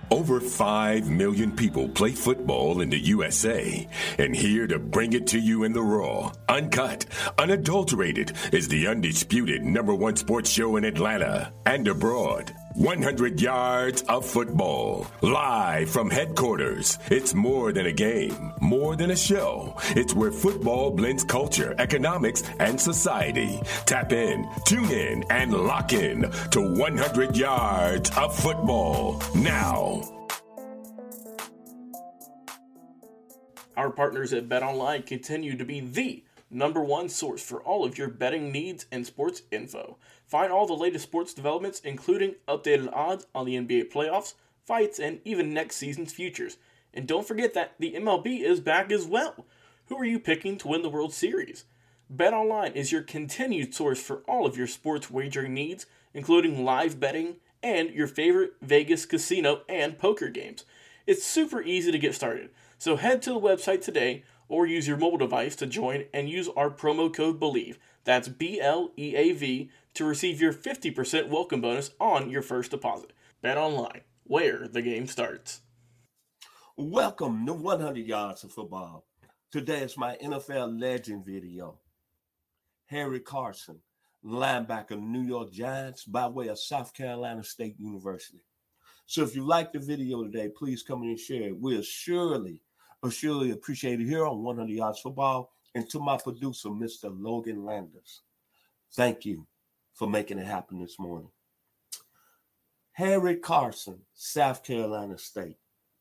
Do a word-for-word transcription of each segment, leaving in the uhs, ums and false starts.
Over five million people play football in the U S A, and here to bring it to you in the raw, uncut, unadulterated is the undisputed number one sports show in Atlanta and abroad. one hundred yards of football, live from headquarters. It's more than a game, more than a show. It's where football blends culture, economics, and society. Tap in, tune in, and lock in to one hundred yards of football now. Our partners at BetOnline continue to be the number one source for all of your betting needs and sports info. Find all the latest sports developments, including updated odds on the N B A playoffs, fights, and even next season's futures. And don't forget that the M L B is back as well. Who are you picking to win the World Series? BetOnline is your continued source for all of your sports wagering needs, including live betting and your favorite Vegas casino and poker games. It's super easy to get started, so head to the website today or use your mobile device to join and use our promo code BELIEVE, that's B L E A V, to receive your fifty percent welcome bonus on your first deposit. BetOnline, where the game starts. Welcome to one hundred yards of football. Today is my N F L legend video. Harry Carson, linebacker of the New York Giants by way of South Carolina State University. So if you like the video today, please come in and share it. We'll surely, surely appreciate it here on one hundred yards football. And to my producer, Mister Logan Landers, thank you for making it happen this morning. Harry Carson, South Carolina State.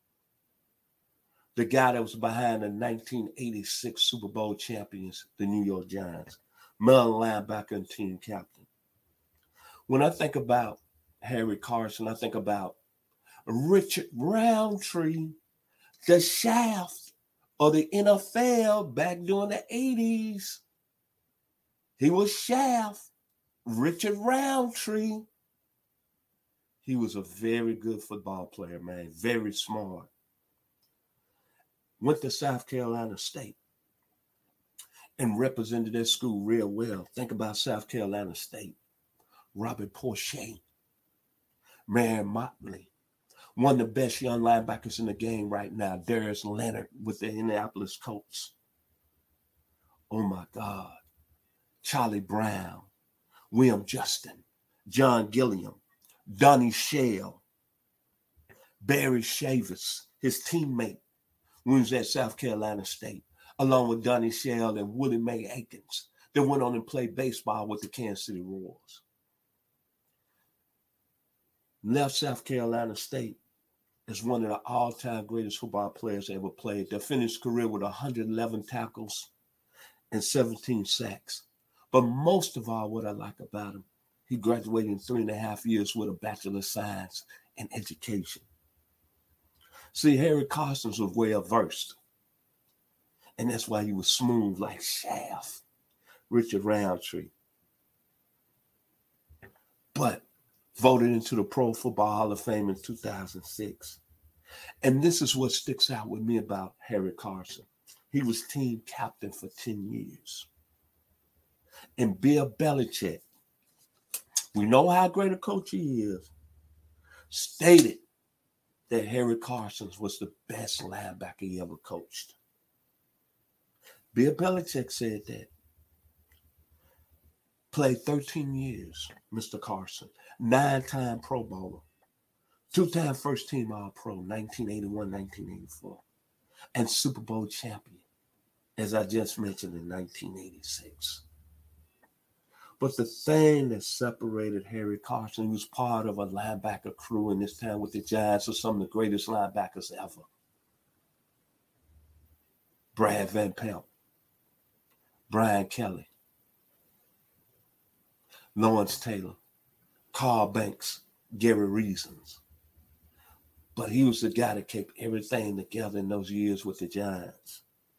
The guy that was behind the nineteen eighty-six Super Bowl champions, the New York Giants. Maryland linebacker and team captain. When I think about Harry Carson, I think about Richard Roundtree, the shaft of the N F L back during the eighties. He was shaft. Richard Roundtree. He was a very good football player, man. Very smart. Went to South Carolina State and represented their school real well. Think about South Carolina State. Robert Porcher, Marion Motley, one of the best young linebackers in the game right now, Darius Leonard with the Indianapolis Colts. Oh my God. Charlie Brown, William Justin, John Gilliam, Donnie Shell, Barry Chavis, his teammate, when he was at South Carolina State, along with Donnie Shell and Willie Mae Aikens, that went on and played baseball with the Kansas City Royals. Left South Carolina State as one of the all-time greatest football players ever played. They finished his career with one hundred eleven tackles and seventeen sacks. But most of all, what I like about him, he graduated in three and a half years with a Bachelor of Science in Education. See, Harry Carson was well-versed. And that's why he was smooth like shaft. Richard Roundtree. But voted into the Pro Football Hall of Fame in two thousand six. And this is what sticks out with me about Harry Carson. He was team captain for ten years. And Bill Belichick, we know how great a coach he is, stated that Harry Carson was the best linebacker he ever coached. Bill Belichick said that. Played thirteen years, Mister Carson. Nine-time Pro Bowler. Two-time first-team All-Pro, nineteen eighty-one, nineteen eighty-four. And Super Bowl champion, as I just mentioned, in nineteen eighty-six. But the thing that separated Harry Carson, he was part of a linebacker crew in this time with the Giants, of some of the greatest linebackers ever. Brad Van Pelt, Brian Kelly, Lawrence Taylor, Carl Banks, Gary Reasons. But he was the guy that kept everything together in those years with the Giants.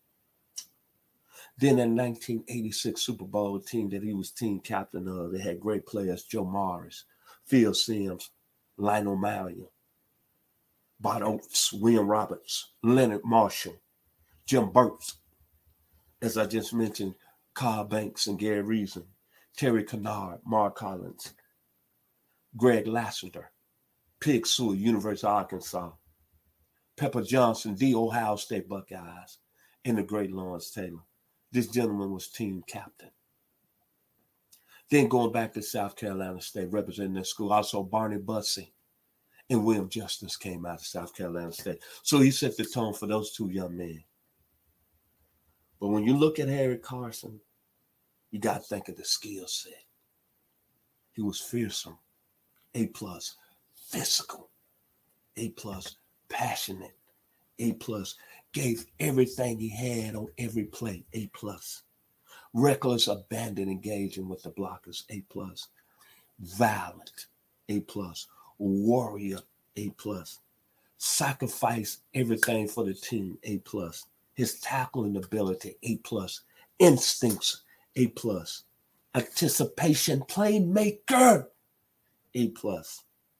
Then in nineteen eighty-six Super Bowl team that he was team captain of, they had great players, Joe Morris, Phil Simms, Lionel Marion, Bart Oates, William Roberts, Leonard Marshall, Jim Burt, as I just mentioned, Carl Banks and Gary Reason, Terry Kennard, Mark Collins, Greg Lassiter, Pig Sewell, University of Arkansas. Pepper Johnson, the Ohio State Buckeyes, and the great Lawrence Taylor. This gentleman was team captain. Then going back to South Carolina State, representing their school, also Barney Bussey and William Justice came out of South Carolina State. So he set the tone for those two young men. But when you look at Harry Carson, you got to think of the skill set. He was fearsome, A plus, physical, A plus, passionate, A plus, gave everything he had on every play, A plus. Reckless, abandon, engaging with the blockers, A plus. Violent, A plus. Warrior, A plus. Sacrifice everything for the team, A plus. His tackling ability, A plus. Instincts, A plus. Anticipation, playmaker, A plus.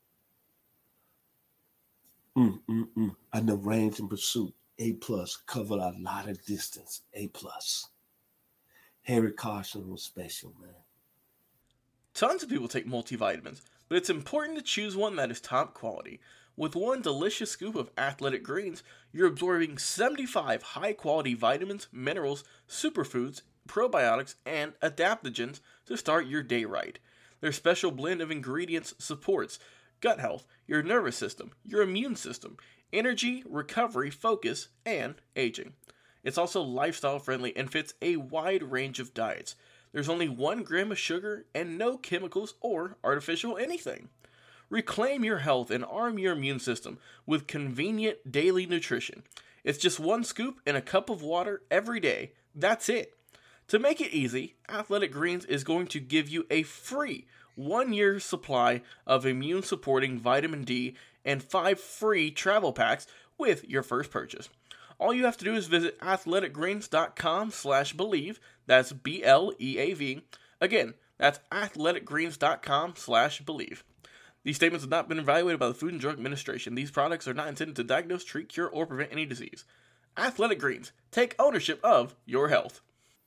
Mm, mm, mm. And the range and pursuit, A plus. Covered a lot of distance, A plus. Harry Carson was special, man. Tons of people take multivitamins, but it's important to choose one that is top quality. With one delicious scoop of Athletic Greens, you're absorbing seventy-five high-quality vitamins, minerals, superfoods, probiotics, and adaptogens to start your day right. Their special blend of ingredients supports gut health, your nervous system, your immune system, energy, recovery, focus, and aging. It's also lifestyle friendly and fits a wide range of diets. There's only one gram of sugar and no chemicals or artificial anything. Reclaim your health and arm your immune system with convenient daily nutrition. It's just one scoop in a cup of water every day. That's it. To make it easy, Athletic Greens is going to give you a free one-year supply of immune-supporting vitamin D and five free travel packs with your first purchase. All you have to do is visit athleticgreens.com slash believe. That's B L E A V. Again, that's athleticgreens.com slash believe. These statements have not been evaluated by the Food and Drug Administration. These products are not intended to diagnose, treat, cure, or prevent any disease. Athletic Greens. Take ownership of your health.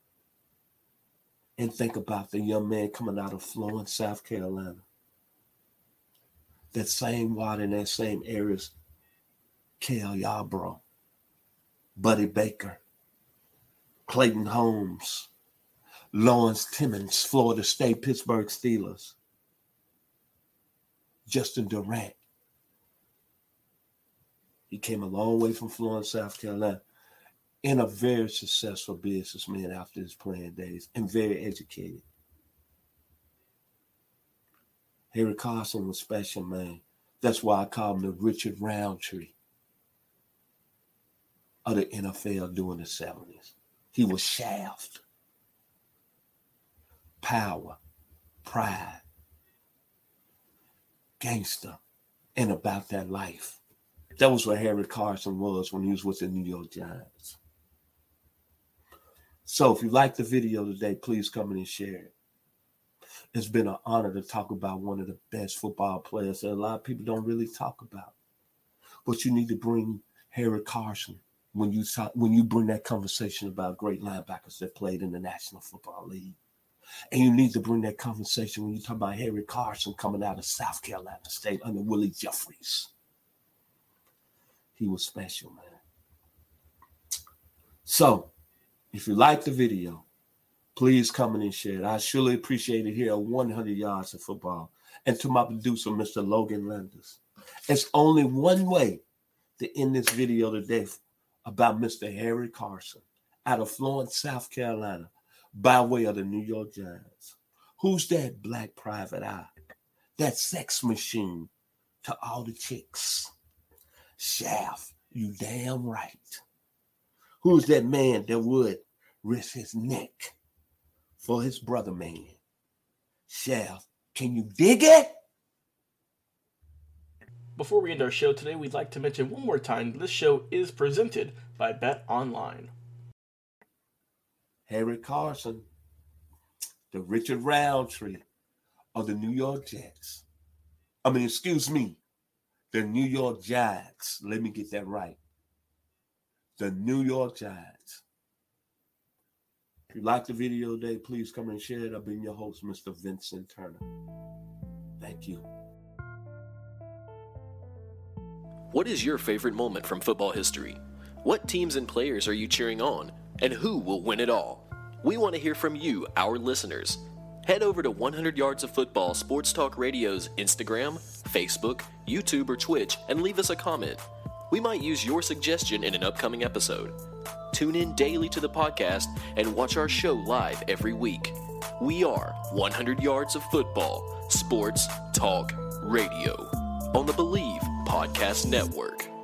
And think about the young man coming out of Florence, South Carolina. That same water in that same areas, Cale Yarborough, Buddy Baker, Clayton Holmes, Lawrence Timmons, Florida State, Pittsburgh Steelers, Justin Durant. He came a long way from Florence, South Carolina, and a very successful businessman after his playing days, and very educated. Harry Carson was special, man. That's why I call him the Richard Roundtree of the N F L during the seventies. He was shaft, power, pride, gangster, and about that life. That was what Harry Carson was when he was with the New York Giants. So if you like the video today, please come in and share it. It's been an honor to talk about one of the best football players that a lot of people don't really talk about. But you need to bring Harry Carson when you talk, when you bring that conversation about great linebackers that played in the National Football League. And you need to bring that conversation when you talk about Harry Carson coming out of South Carolina State under Willie Jeffries. He was special, man. So, if you like the video, please come in and share it. I surely appreciate it here at one hundred yards of football. And to my producer, Mister Logan Landers. It's only one way to end this video today about Mister Harry Carson out of Florence, South Carolina, by way of the New York Giants. Who's that black private eye? That sex machine to all the chicks. Shaft, you damn right. Who's that man that would risk his neck for his brother man? Shaft, can you dig it? Before we end our show today, we'd like to mention one more time this show is presented by Bet Online. Harry Carson, the Richard Roundtree of the New York Jets. I mean, excuse me, the New York Giants. Let me get that right. The New York Giants. If you like the video today, please come and share it. I've been your host, Mister Vincent Turner. Thank you. What is your favorite moment from football history? What teams and players are you cheering on? And who will win it all? We want to hear from you, our listeners. Head over to one hundred Yards of Football Sports Talk Radio's Instagram, Facebook, YouTube, or Twitch and leave us a comment. We might use your suggestion in an upcoming episode. Tune in daily to the podcast and watch our show live every week. We are one hundred Yards of Football Sports Talk Radio on the Believe Podcast Network.